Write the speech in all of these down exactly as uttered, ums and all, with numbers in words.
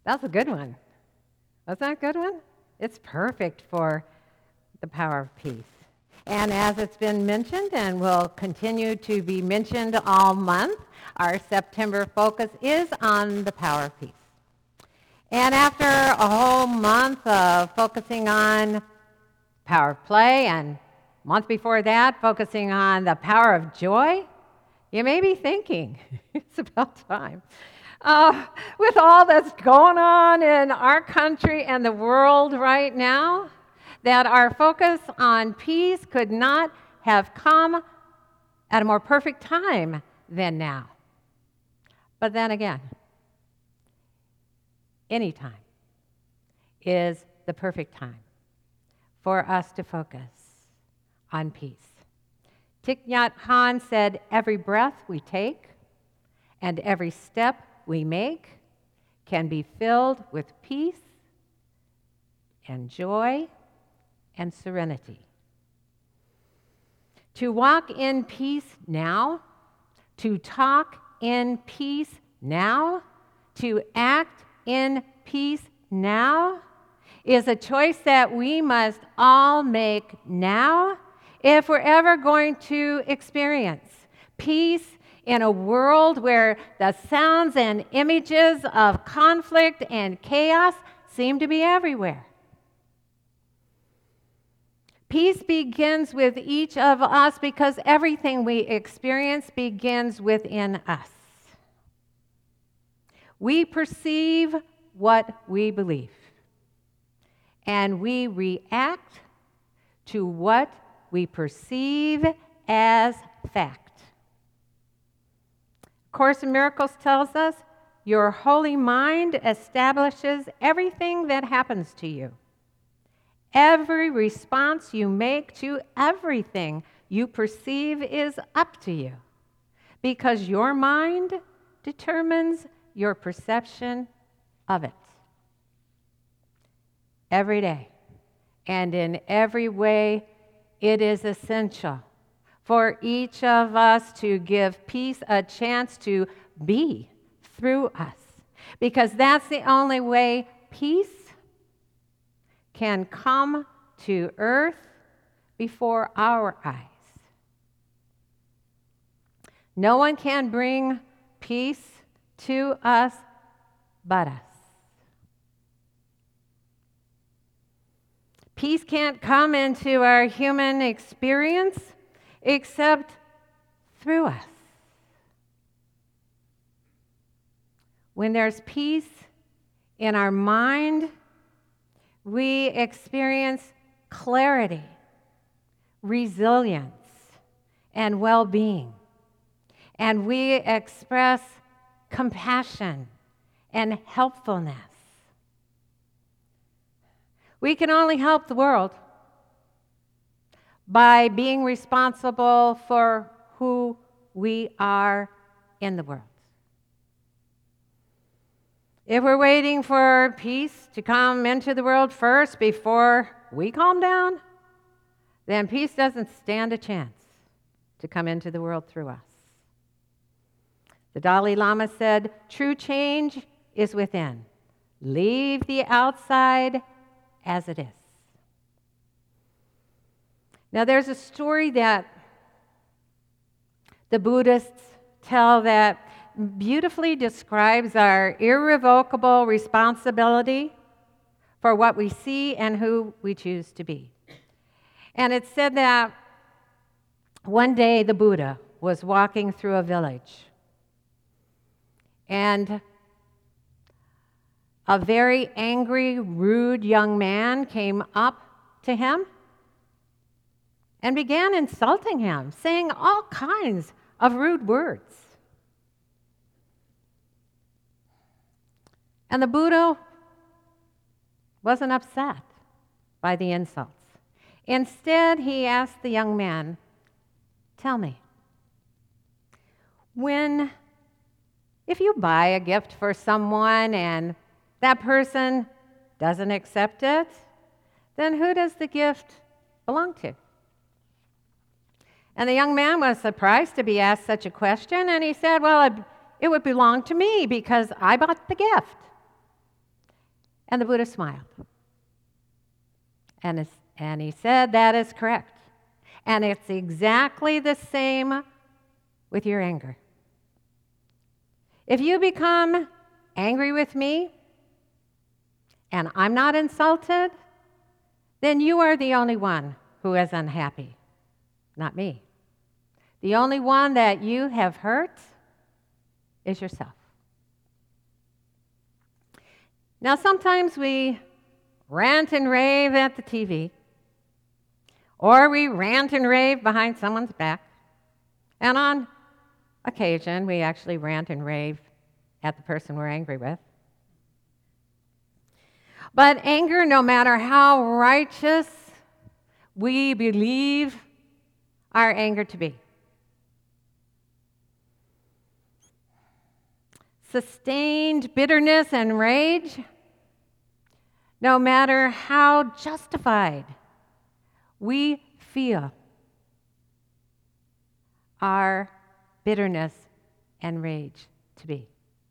That's a good one. That's not a good one? It's perfect for the power of peace. And as it's been mentioned and will continue to be mentioned all month, our September focus is on the power of peace. And after a whole month of focusing on power of play and a month before that focusing on the power of joy, you may be thinking, it's about time. Uh, with all that's going on in our country and the world right now, that our focus on peace could not have come at a more perfect time than now. But then again, any time is the perfect time for us to focus on peace. Thich Nhat Hanh said, every breath we take and every step we make can be filled with peace and joy and serenity. To walk in peace now, to talk in peace now, to act in peace now, is a choice that we must all make now if we're ever going to experience peace in a world where the sounds and images of conflict and chaos seem to be everywhere. Peace begins with each of us because everything we experience begins within us. We perceive what we believe, and we react to what we perceive as fact. Course in Miracles tells us your holy mind establishes everything that happens to you. Every response you make to everything you perceive is up to you, because your mind determines your perception of it. Every day and in every way, it is essential for each of us to give peace a chance to be through us, because that's the only way peace can come to earth before our eyes. No one can bring peace to us but us. Peace can't come into our human experience except through us. When there's peace in our mind, we experience clarity, resilience, and well-being. And we express compassion and helpfulness. We can only help the world by being responsible for who we are in the world. If we're waiting for peace to come into the world first before we calm down, then peace doesn't stand a chance to come into the world through us. The Dalai Lama said, true change is within. Leave the outside as it is. Now, there's a story that the Buddhists tell that beautifully describes our irrevocable responsibility for what we see and who we choose to be. And it said that one day the Buddha was walking through a village, and a very angry, rude young man came up to him and began insulting him, saying all kinds of rude words. And the Buddha wasn't upset by the insults. Instead, he asked the young man, tell me, when, if you buy a gift for someone and that person doesn't accept it, then who does the gift belong to? And the young man was surprised to be asked such a question, and he said, well, it would belong to me because I bought the gift. And the Buddha smiled. And, it's, and he said, that is correct. And it's exactly the same with your anger. If you become angry with me and I'm not insulted, then you are the only one who is unhappy, not me. The only one that you have hurt is yourself. Now, sometimes we rant and rave at the T V, or we rant and rave behind someone's back, and on occasion, we actually rant and rave at the person we're angry with. But anger, no matter how righteous we believe our anger to be, sustained bitterness and rage, no matter how justified we feel our bitterness and rage to be,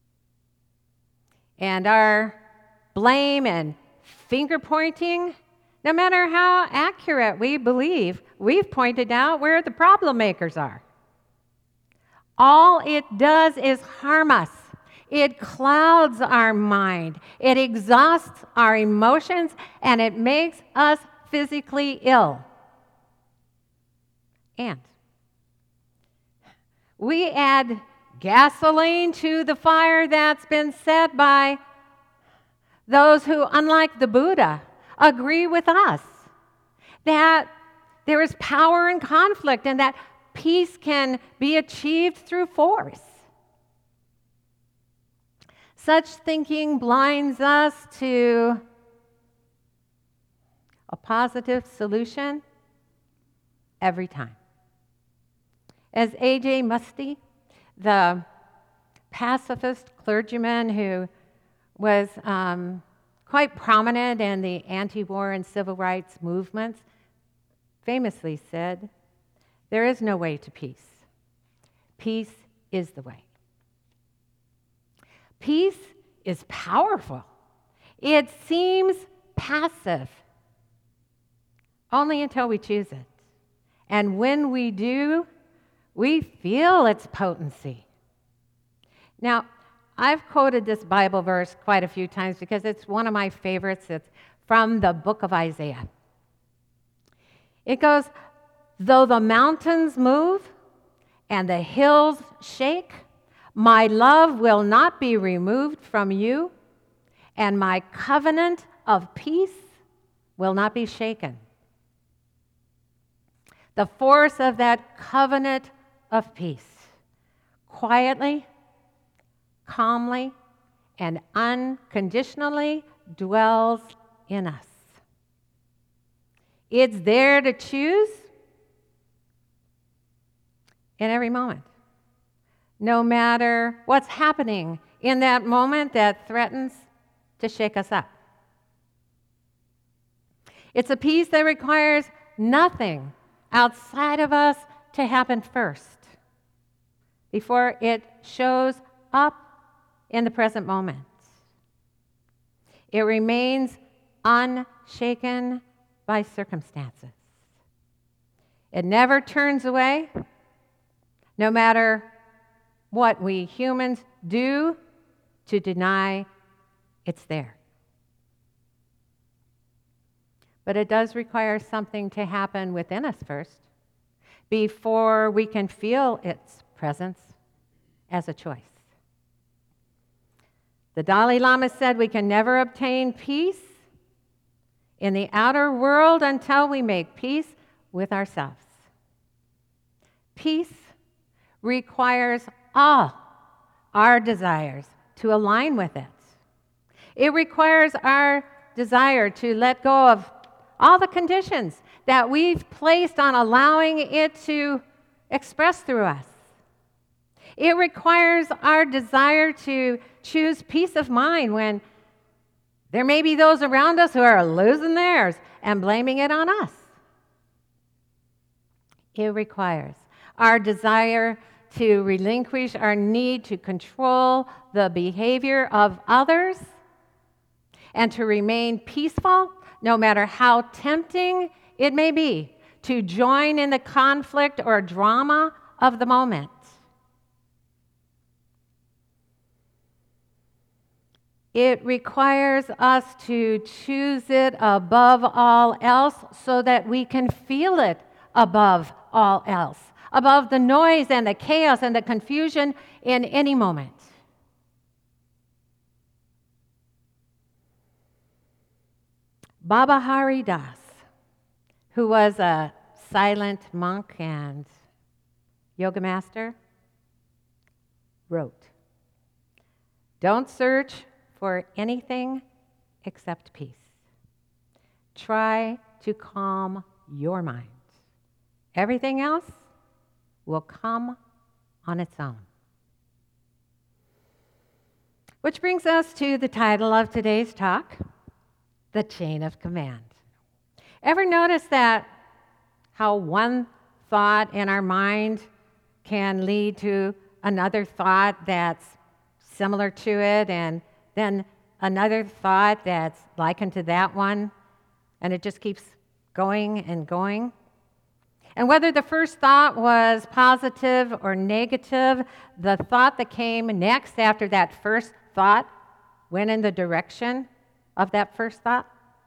and our blame and finger pointing, no matter how accurate we believe we've pointed out where the problem makers are, all it does is harm us. It clouds our mind, it exhausts our emotions, and it makes us physically ill. And we add gasoline to the fire that's been set by those who, unlike the Buddha, agree with us that there is power in conflict and that peace can be achieved through force. Such thinking blinds us to a positive solution every time. As A J Muste, the pacifist clergyman who was um, quite prominent in the anti-war and civil rights movements, famously said, "There is no way to peace. Peace is the way." Peace is powerful. It seems passive only until we choose it. And when we do, we feel its potency. Now, I've quoted this Bible verse quite a few times because it's one of my favorites. It's from the book of Isaiah. It goes, "Though the mountains move and the hills shake, my love will not be removed from you, and my covenant of peace will not be shaken." The force of that covenant of peace quietly, calmly, and unconditionally dwells in us. It's there to choose in every moment, no matter what's happening in that moment that threatens to shake us up. It's a peace that requires nothing outside of us to happen first before it shows up in the present moment. It remains unshaken by circumstances. It never turns away, no matter what we humans do to deny it's there. But it does require something to happen within us first before we can feel its presence as a choice. The Dalai Lama said we can never obtain peace in the outer world until we make peace with ourselves. Peace requires all our desires to align with it. It requires our desire to let go of all the conditions that we've placed on allowing it to express through us. It requires our desire to choose peace of mind when there may be those around us who are losing theirs and blaming it on us. It requires our desire to relinquish our need to control the behavior of others and to remain peaceful no matter how tempting it may be to join in the conflict or drama of the moment. It requires us to choose it above all else so that we can feel it above all else, above the noise and the chaos and the confusion in any moment. Baba Hari Das, who was a silent monk and yoga master, wrote, "Don't search for anything except peace. Try to calm your mind. Everything else will come on its own." Which brings us to the title of today's talk, The Chain of Command. Ever notice that how one thought in our mind can lead to another thought that's similar to it, and then another thought that's likened to that one, and it just keeps going and going? And whether the first thought was positive or negative, the thought that came next after that first thought went in the direction of that first thought.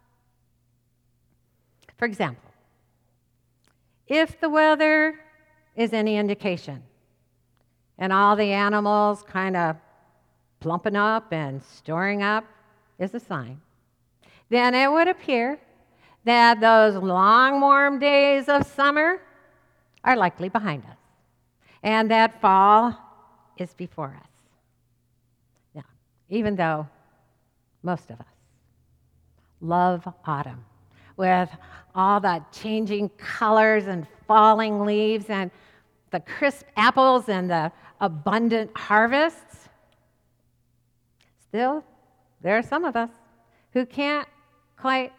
For example, if the weather is any indication, and all the animals kind of plumping up and storing up is a sign, then it would appear that those long, warm days of summer are likely behind us, and that fall is before us. Now, even though most of us love autumn, with all the changing colors and falling leaves and the crisp apples and the abundant harvests, still, there are some of us who can't quite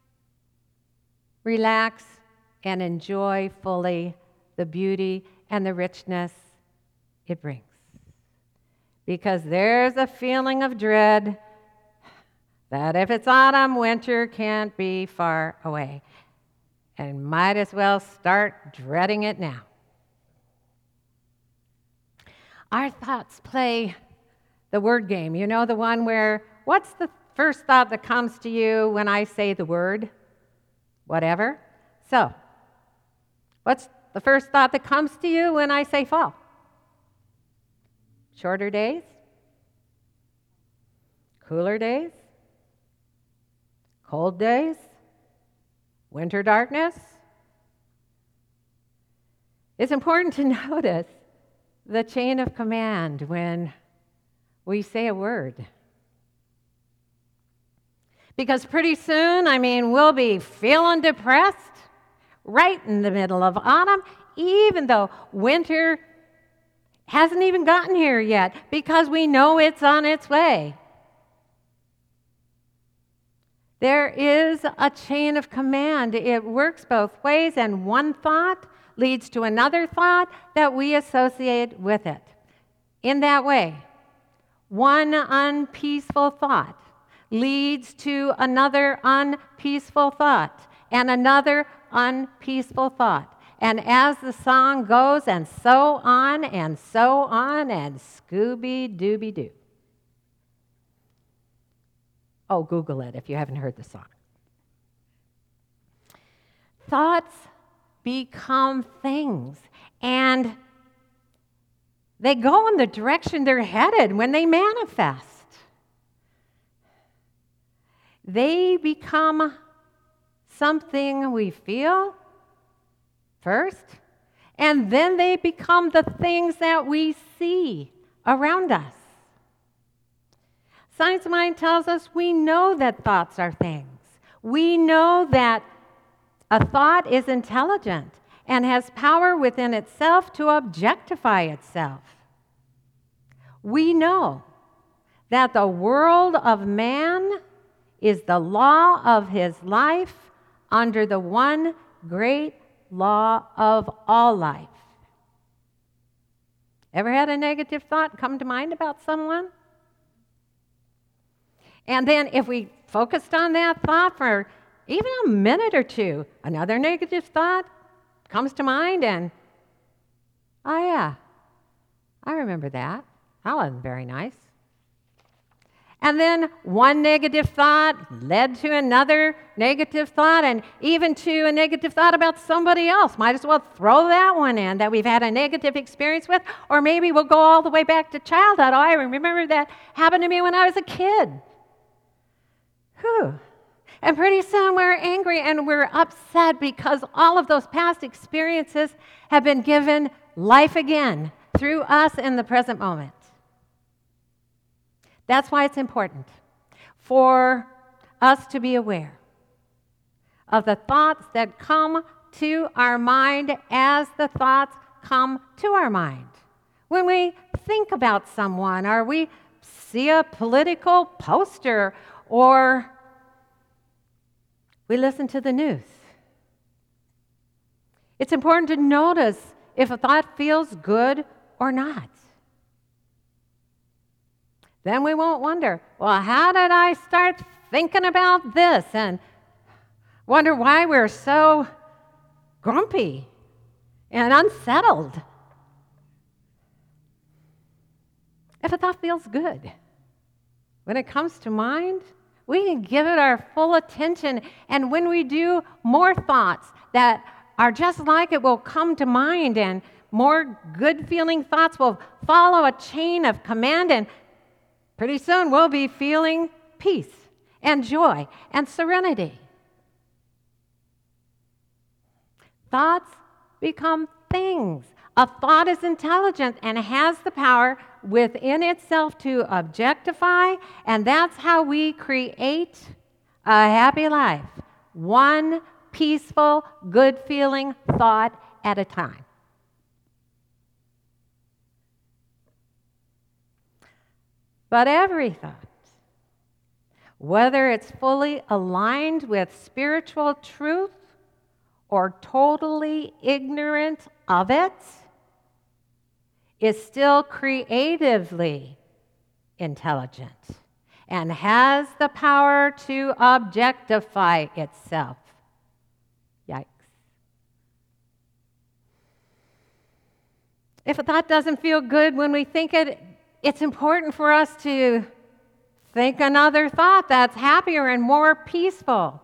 relax and enjoy fully the beauty and the richness it brings. Because there's a feeling of dread that if it's autumn, winter can't be far away. And might as well start dreading it now. Our thoughts play the word game. You know, the one where, what's the first thought that comes to you when I say the word? Whatever. So, what's the first thought that comes to you when I say fall? Shorter days? Cooler days? Cold days? Winter darkness? It's important to notice the chain of command when we say a word. Because pretty soon, I mean, we'll be feeling depressed right in the middle of autumn, even though winter hasn't even gotten here yet, because we know it's on its way. There is a chain of command. It works both ways, and one thought leads to another thought that we associate with it. In that way, one unpeaceful thought leads to another unpeaceful thought, and another unpeaceful thought. And as the song goes, and so on, and so on, and Scooby-Dooby-Doo. Oh, Google it if you haven't heard the song. Thoughts become things, and they go in the direction they're headed when they manifest. They become something we feel first, and then they become the things that we see around us. Science Mind tells us we know that thoughts are things. We know that a thought is intelligent and has power within itself to objectify itself. We know that the world of man is the law of his life under the one great law of all life. Ever had a negative thought come to mind about someone? And then if we focused on that thought for even a minute or two, another negative thought comes to mind, and, oh yeah, I remember that. That wasn't very nice. And then one negative thought led to another negative thought, and even to a negative thought about somebody else. Might as well throw that one in that we've had a negative experience with, or maybe we'll go all the way back to childhood. Oh, I remember that happened to me when I was a kid. Whew. And pretty soon we're angry and we're upset because all of those past experiences have been given life again through us in the present moment. That's why it's important for us to be aware of the thoughts that come to our mind as the thoughts come to our mind. When we think about someone, or we see a political poster, or we listen to the news, it's important to notice if a thought feels good or not. Then we won't wonder, well, how did I start thinking about this? And wonder why we're so grumpy and unsettled. If a thought feels good, when it comes to mind, we can give it our full attention. And when we do, more thoughts that are just like it will come to mind, and more good-feeling thoughts will follow a chain of command, and pretty soon we'll be feeling peace and joy and serenity. Thoughts become things. A thought is intelligent and has the power within itself to objectify, and that's how we create a happy life. One peaceful, good-feeling thought at a time. But every thought, whether it's fully aligned with spiritual truth or totally ignorant of it, is still creatively intelligent and has the power to objectify itself. Yikes. If a thought doesn't feel good when we think it, it's important for us to think another thought that's happier and more peaceful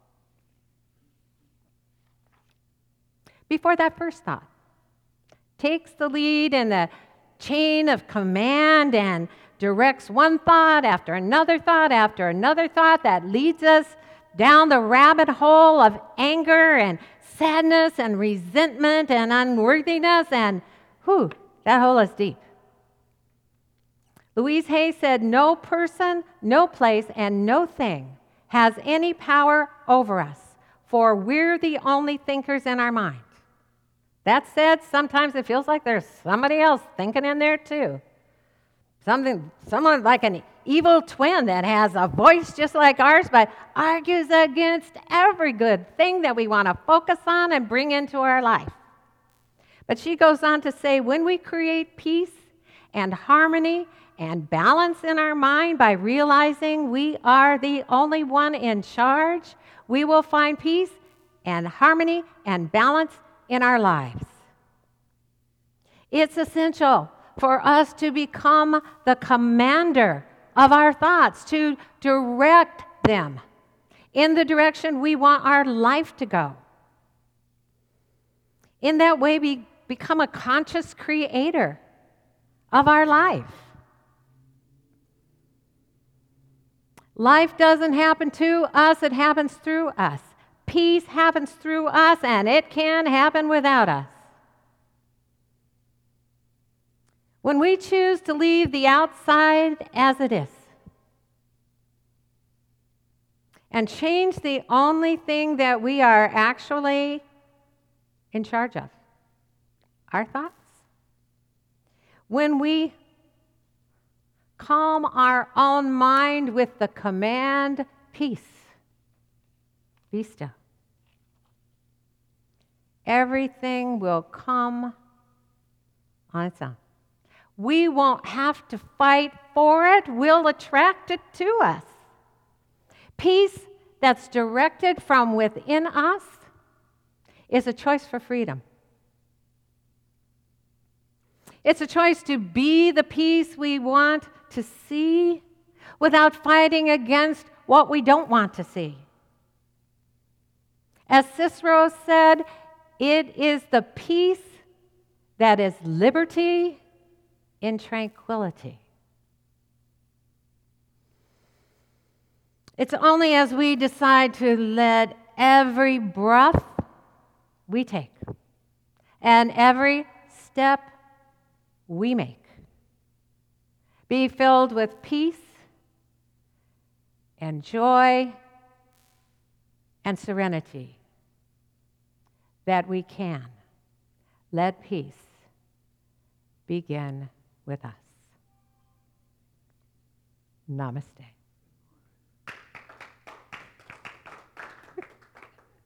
before that first thought takes the lead in the chain of command and directs one thought after another thought after another thought that leads us down the rabbit hole of anger and sadness and resentment and unworthiness, and whew, that hole is deep. Louise Hay said, "No person, no place, and no thing has any power over us, for we're the only thinkers in our mind." That said, sometimes it feels like there's somebody else thinking in there too. Something, someone like an evil twin that has a voice just like ours, but argues against every good thing that we want to focus on and bring into our life. But she goes on to say, when we create peace and harmony and balance in our mind by realizing we are the only one in charge, we will find peace and harmony and balance in our lives. It's essential for us to become the commander of our thoughts, to direct them in the direction we want our life to go. In that way, we become a conscious creator of our life. Life doesn't happen to us, it happens through us. Peace happens through us, and it can happen without us. When we choose to leave the outside as it is and change the only thing that we are actually in charge of, our thoughts, when we calm our own mind with the command, peace, be still, everything will come on its own. We won't have to fight for it. We'll attract it to us. Peace that's directed from within us is a choice for freedom. It's a choice to be the peace we want to see without fighting against what we don't want to see. As Cicero said, it is the peace that is liberty in tranquility. It's only as we decide to let every breath we take and every step we make be filled with peace and joy and serenity that we can let peace begin with us. Namaste.